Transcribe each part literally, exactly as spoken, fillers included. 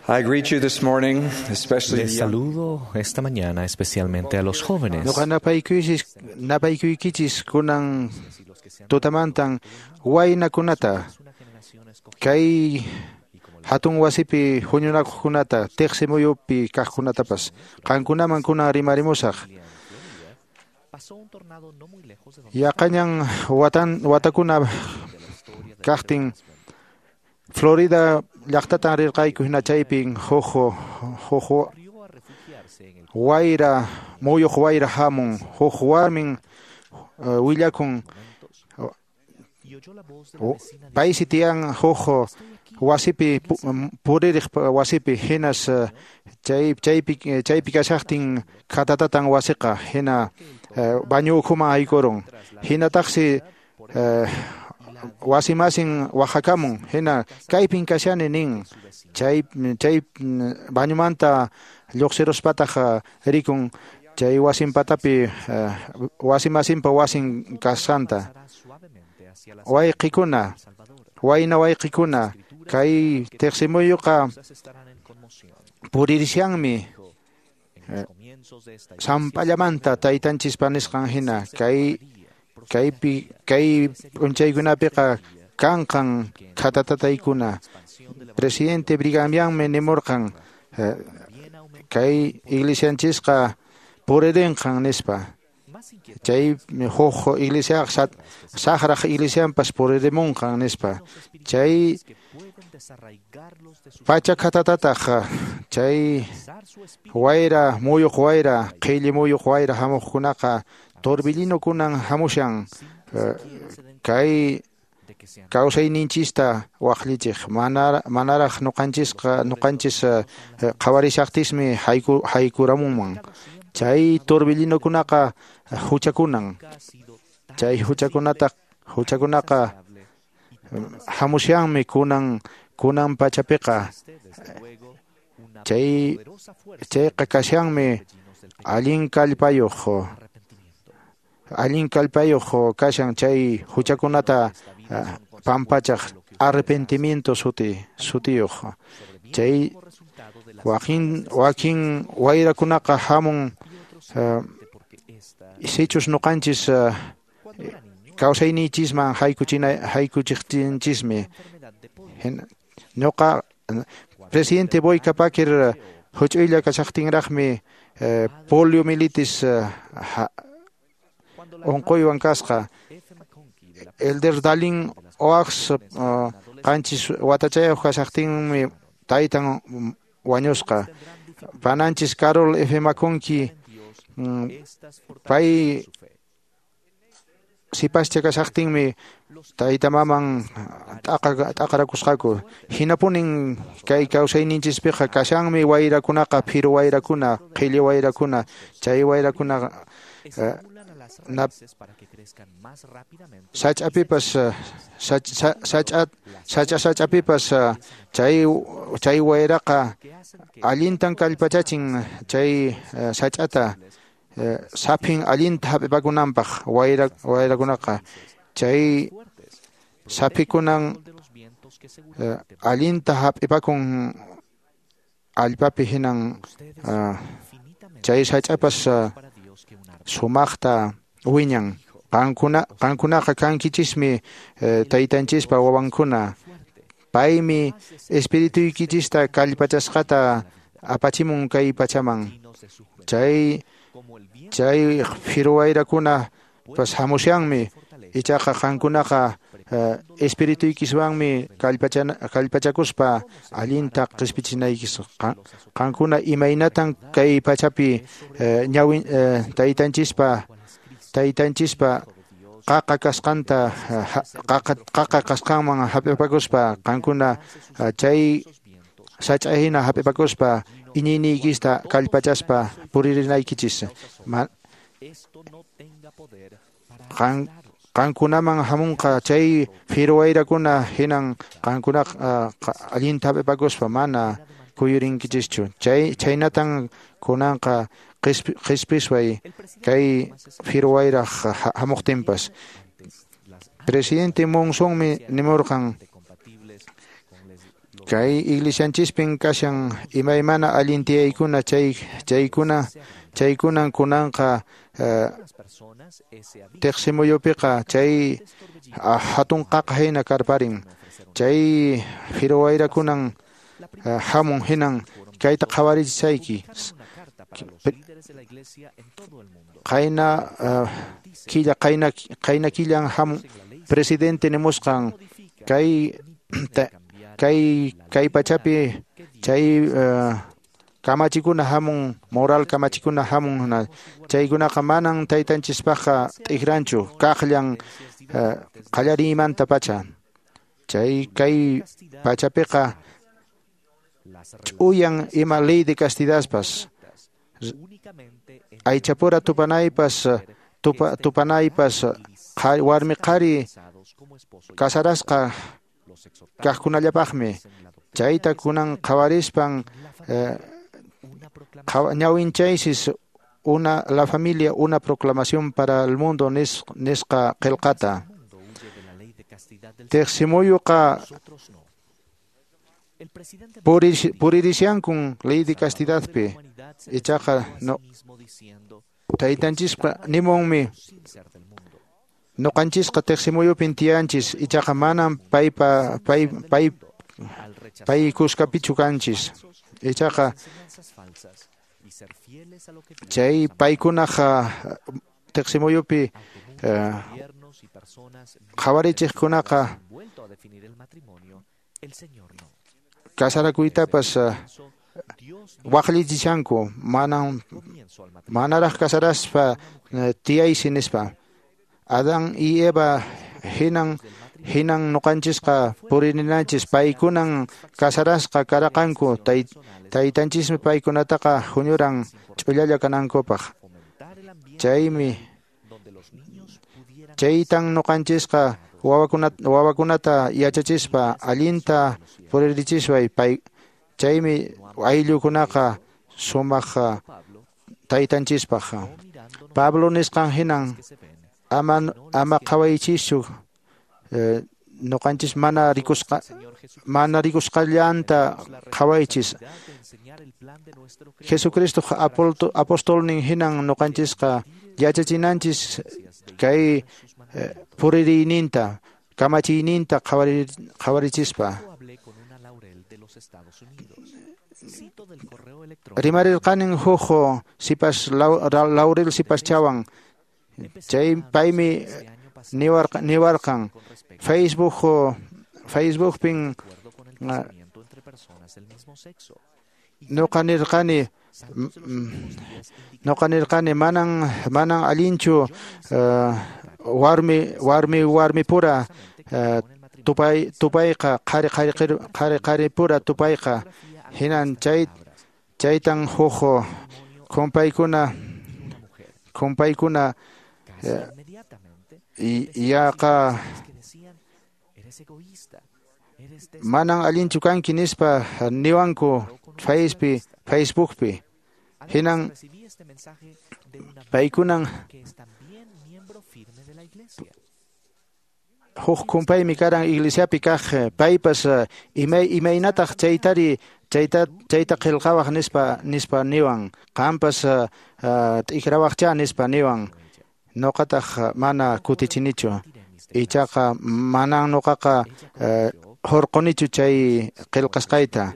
I greet you this morning, especially Les the young. saludo esta mañana especialmente a los jóvenes. Noqa napaykuchis napaykuykichiskunang kunan tutamantan waynakunata kay hatun wasipi huñunakuqkunata tiqsimuyupi kaqkunatapas qankunaman kunan rimarimusaq yaqañan watan watakuna kaqtin Florida llaqtatan rirqayku hina chaypin huq huq wayra muyuq wayra hamun huq warmin uh, willakun paisi tiyan huq wasipi puririq wasipi hinas uh, chay chaypi chaypi kashaqtin khatatatan wasiqa hina uh, bañu ukhuman aykurun hinataqsi uh, wasimasin waqhakamun hina kaypin kashani nin chay chay bañumanta lluqsiruspataq rikun chay wasinpatapi uh, wasimasinpa wasin kasanta wayqikuna wayna wayqikuna kay tiqsimuyuqa puririsyanmi uh, sampallamanta taytanchispa nisqan hina kay kaypi kay p'unchaykunapiqa kanqan khatatataykuna presidente Brighamianmi nimurqan uh, kay iglesianchisqa puririnqan nispa chay huq iglesia saqraq iglesianpas puririmunqan nispa chay pacha khatatataq chay wayra muyuq wayra qhilli muyuq wayra hamuqkunaqa torbellino kunan hamushan uh, kay kawsayninchista waqllichiq manara manaraq nuqanchisqa nuqanchis uh, qawarishaqtismi hayku haykuramunman chay torbellino kunaqa huchakunan chay huchakunata huchakunaqa hamushanmi kunan kunan pachapiqa chay chayqa kashanmi allin kallpayuq allin kallpayuq kashan chay huchakunata uh, pampachaq arrepentimiento suti sutiyuq chay wakin wakin wayrakunaqa hamun uh, isichus nuqanchis uh, kawsaynichisman haykuchina haykuchiqtinchismi ñuqa presidente Boyka Paquir huch'uylla kashaqtinraqmi uh, poliomelitis uh, unquywan kasqa Elder Dalin Oax uh, qanchis watachayuq kashaqtinmi taytan wañusqa pananchis Carol F. Maconki um, pay sipascha kashaqtinmi taytamaman t'aqarakusqaku hinapunin kay kawsayninchispiqa kashanmi wayrakunaqa phiru wayrakuna qhilli wayrakuna chay wayrakuna uh, na sach'apipas sach'a sach'a sach'apipas chay chay wayraqa allintan kallpachachin chay sach'ata sapin allinta hap'ipakunanpaq wayra wayrakunaqa chay sapikunan allinta hap'ipakun allpapi hinan chay sach'apas sumaqta wiñan qankuna qankunaqa kankichismi eh, taytanchispa wawankuna paymi espirituykichista kallpachasqata apachimun kay pachaman chay chay phiru wayrakuna pas hamusyanmi ichaqa qankunaqa uh, espirituykiswanmi kallpachana kallpachakuspa allinta qispichinaykisu qankuna imaynatan kay pachapi uh, ñawin uh, taytanchispa taytanchispa qaqa kasqanta qaqa qaqa kasqanman hap'ipakuspa qankuna uh, chay sach'ahina hap'ipakuspa iñiyniykista kallpachaspa puririnaykichisqa qan qankunaman hamunqa chay phiru wayrakuna hinan qankuna uh, allinta hap'ipakuspa mana kuyurinkichischu chay chaynatan kunanqa qispisway kay phiru wayraq hamuqtinpas presidente Monzonmi nimurqan kay iglesianchispin kashan imaymana allintiyaykuna chay chaykuna chaykunan kunanqa uh, tiqsimuyupiqa chay uh, hatun qaqa hina karparin chay firuwayrakunan uh, hamun hinan kayta qhawarichisayki qayna uh, killa qayna qayna killan hamun presidente nimusqan kay kay kay pachapi chay uh, kamachikuna hamun moral kamachikuna hamun na chaykunaqa manan taytanchispaqa t'ikranchu kaqllan uh, qallarimanta pacha chay kay pachapiqa ch'uyan ima ley de castidaspas aychapura tupanaypas tupa, tupanaypas warmi qari kasarasqa kaqkunallapaqmi chayta kunan qhawarispan eh, ñawinchaysis una la familia una proclamación para el mundo nis, nisqa qillqata tiqsimuyuqa puririsyankun ley de castidadpi ichaqa no taytanchisqa nimunmi noqanchisqa tiqsimuyupin tiyanchis ichaqa manan paypa pay pay pay kuskapichu kanchis ichaqa chay paykunaqa tiqsimuyupi qhawarichiqkunaqa kasarakuytapas waqllichishanku manan manaraq kasaraspa tiyaysi nispa Adán y Eva hinan hinan nuqanchisqa purininanchis paykunan kasarasqa karaqanku tay taytanchismi paykunataqa huñuran ch'ullalla kanankupaq chaymi chaytan nuqanchisqa wawakunata wawakunata yachachispa allinta puririchisway pay chaymi ayllukunaqa sumaq taytanchispaqa Pablo nisqan hinan ama ama qhawaychischu eh, nuqanchis mana rikusqa mana rikusqallanta qhawaychis Jesucristo apostolnin hinan nuqanchisqa yachachinanchis kay eh, puririyninta kamachiyninta qhawarichispa rimarirqanin huk sipas Laurel sipaschawan chay paymi niwarqa niwarqan Facebook Facebook pin nuqa nirqani nuqa nirqani manan manan allinchu uh, warmi warmi warmi pura uh, tupay tupayqa qari qari qari qari pura tupayqa hinan chay chaytan huk kumpaykuna kumpaykuna yaqa manan allinchu kanki nispa niwanku Facebook Facebookpi hinan paykunan huk kumpaymi karan iglesiapi kaq paypas imay imaynataq chaytari chayta chayta qillqawaq nispa nispa niwan qampas t'ikrawaqcha nispa niwan nuqataq mana kutichinichu ichaqa manan nuqaqa hurqunichu chay qillqasqayta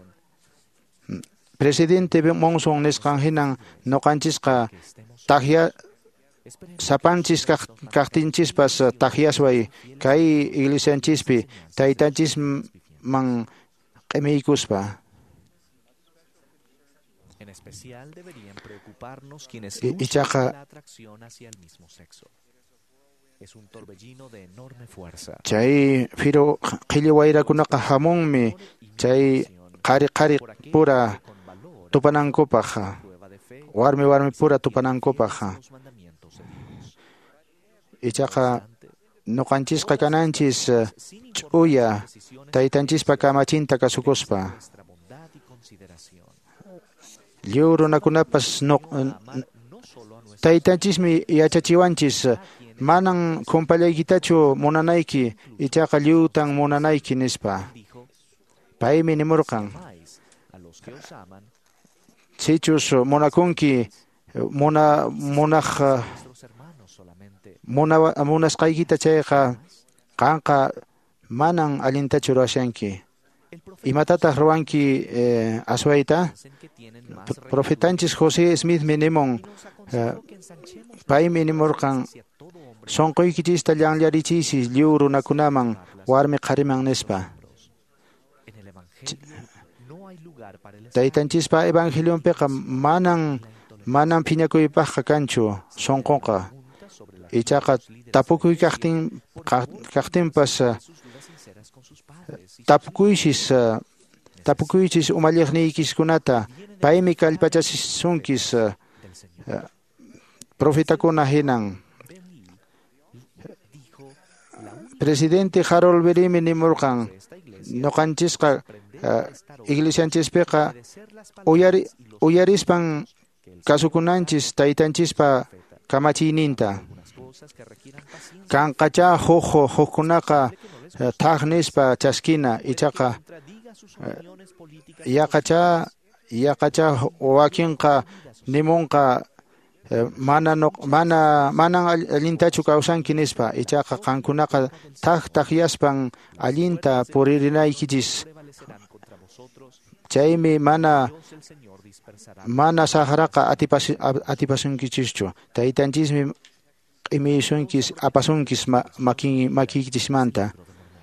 Presidente Monson nisqan hinan nuqanchisqa taqya sapanchis kaqtinchispas taqyasway kay iglesianchispi taytanchisman q'imiykuspa En especial deberían preocuparnos quienes luchan por la atracción hacia el mismo sexo. Es un torbellino de enorme fuerza. Chay firu qhilli wayrakunaqa hamunmi chay qari qari pura tupanankupaq warmi warmi pura tupanankupaq ichaqa nuqanchisqa kananchis ch'uya taytanchispa kamachinta kasukuspa lliw runakunapas taytanchismi yachachiwanchis manan kumpallaykitachu munanayki ichaqa lliwtan munanayki nispa paymi nimurqan sichus munakunki muna munaq muna munasqaykita chayqa qanqa manan allintachu ruwashanki imatataq ruwanki eh, aswayta profetanchis José Smith nimun eh, paymi nimurqan sonquykichista llanllarichisi lliw runakunaman warmi qhariman nispa taytanchispa evangelionpiqa manan manan phiñakuypaqqa kanchu sonqunqa ichaqa tapukuy kaqtin kaqtinpas tapukuychis tapukuychis umalliqniykiskunata paymi kallpachasunkis profetakuna hinan presidente Harold Berrymi nimurqan noqanchisqa iglesianchispiqa uyari uyarispan kasukunanchis taytanchispa kamachiyninta kanqacha huk hukkunaqa thaq nispa chaskina ichaqa yaqacha yaqacha wakinqa nimunqa mana mana manan allintachu kawsanki nispa ichaqa qankunaqa thaq taqyaspan allinta puririnaykichispa chaymi mana mana saqraqa atipas atipasunkichishchu taytanchismi q'imiysunkis apasunkis maki makikichismanta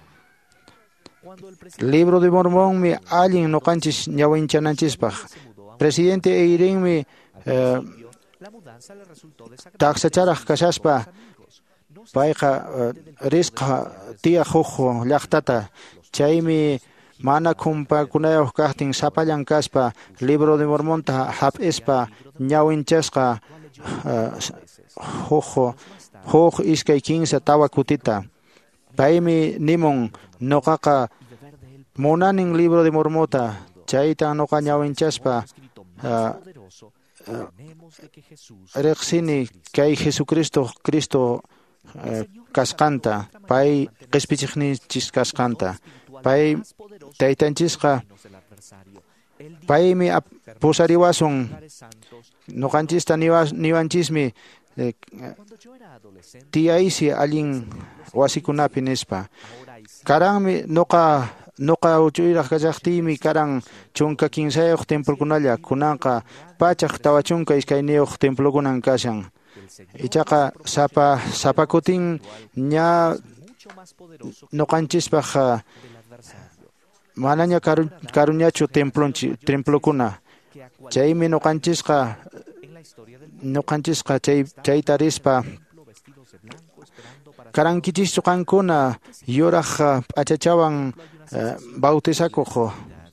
libro de Mormón mi allin noqanchis ñawinchananchispaq presidente Eirenmi eh, taqsacharaq kashaspa payqa eh, risqa tiyaq huk llaqtata chaymi mana kumpakunayuq kaqtin sapallan kaspa libro de Mormonta hap'ispa ñawinchasqa uh, huk huk iskay kinsa tawa kutita paymi nimun noqaqa munanin libro de Mormota chayta noqa ñawinchaspa uh, uh, riqsini kay Jesucristo Cristo uh, kasqanta pay qhispichiqninchis kasqanta pay taytanchisqa paymi pusariwasun noqanchista niwanchismi eh, tiyaysi allin wasikunapi nispa karanmi noqa noqa uchuyraq kallaqtiymi karan chunka kinsayuq templokunalla kunanqa pachaq tawa chunka iskayniyuq templokunan kashan ichaqa sapa sapakutin ña noqanchispaq manaña karuñachu templonchi templokuna chaymi noqanchisqa noqanchisqa chay chayta rispa karankichis qankuna yuraq p'achachawan bautizakuq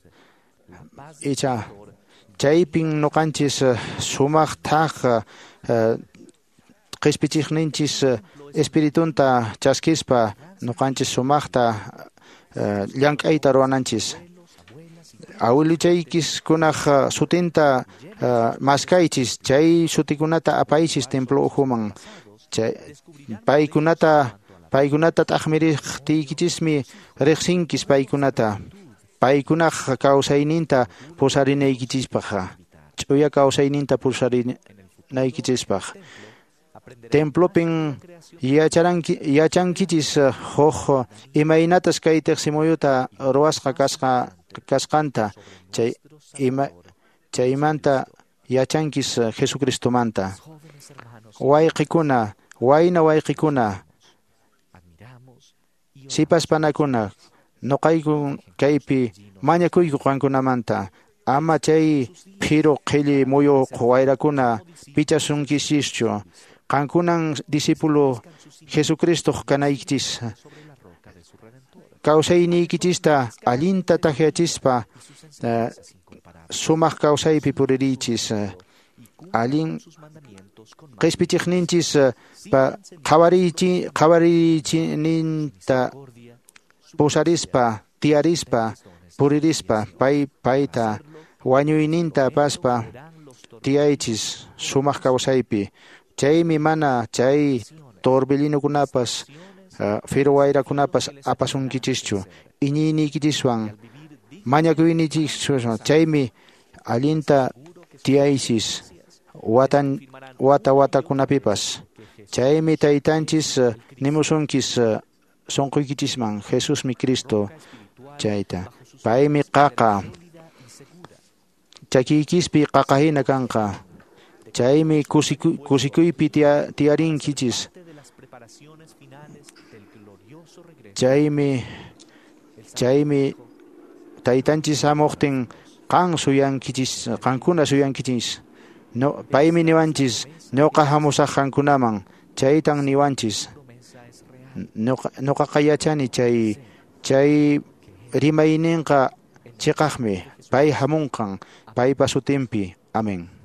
icha chaypin noqanchis sumaq thaq qhispichiqninchis espiritunta chaskispa noqanchis sumaqta llank'ayta ruwananchis awiluchaykis kunaq sutinta maskaychis chay sutikunata apaychis templo uhuman chay paykunata paykunata t'aqmiriqtiykichismi riqsinkis paykunata paykunaq kawsayninta pusarinaykichispaq ch'uya kawsayninta pusarinaykichispaq templopin yacharanki yachankichis huk imaynatas kay tiqsimuyuta ruwasqa kasqa kasqanta chay ima chaymanta yachankis Jesucristomanta wayqikuna wayna wayqikuna sipaspanakuna noqayku kaypi mañakuyku qankunamanta ama chay phiru qhilli muyuq wayrakuna pichasunkichischu qankunan discípulo Jesucristo kanaykichis kawsayniykichista allinta takyachispa uh, sumaq kawsaypi puririchis allin qhispichiqninchis pa qhawarichi qhawarichininta pusarispa tiyarispa puririspa pay payta wañuyninta paspa tiyaychis sumaq kawsaypi chaymi mana chay torbellinokunapas uh, firu wayrakunapas apasunkichischu iñiyniykichiswan mañakuyninchik chaymi allinta tiyaychis watan wata watakunapipas. Chaymi taytanchis nimusunkis sunquykichisman Jesusmi Cristo chayta. Paymi qaqa chakiykispi qaqahina kanqa. Chaymi kusikuypi tiyarinkichis. Chaymi chaymi taytanchis hamuqtin qan suyankichis qankuna suyankichis. No, paymi niwanchis ñuqa hamusaq qankunaman chaytan niwanchis. Ñuqaqa yachani chay chay rimayninqa chiqaqmi pay hamunqan paypa sutinpi. Amén.